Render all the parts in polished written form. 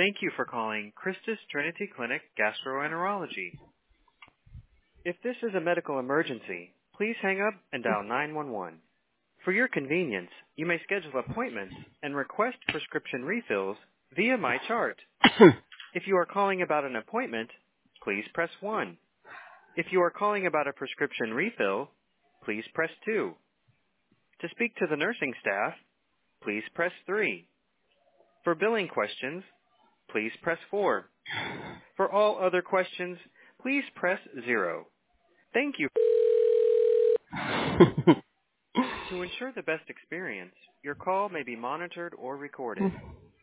Thank you for calling Christus Trinity Clinic Gastroenterology. If this is a medical emergency, please hang up and dial 911. For your convenience, you may schedule appointments and request prescription refills via MyChart. If you are calling about an appointment, please press 1. If you are calling about a prescription refill, please press 2. To speak to the nursing staff, please press 3. For billing questions, please press 4. For all other questions, please press 0. Thank you. To ensure the best experience, your call may be monitored or recorded.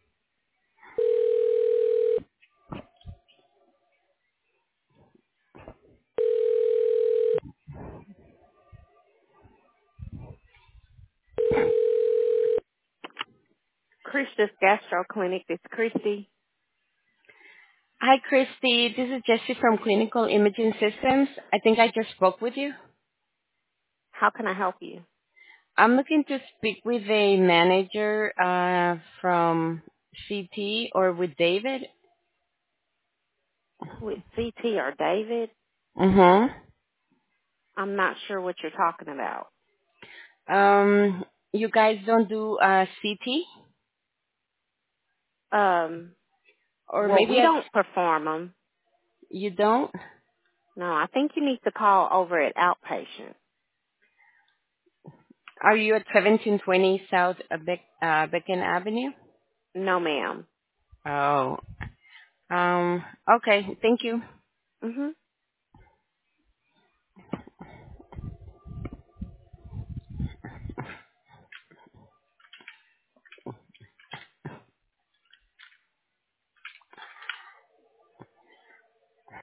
Christus Gastro Clinic, this is Christy. Hi, Christy. This is Jessie from Clinical Imaging Systems. I think I just spoke with you. How can I help you? I'm looking to speak with a manager from CT or with David. With CT or David? Mm-hmm. I'm not sure what you're talking about. You guys don't do CT? Or Well, maybe we don't perform them. you don't? No, I think you need to call over at outpatient. Are you at 1720 South Beacon Avenue? No, ma'am. Oh. Okay. Thank you. Mm-hmm.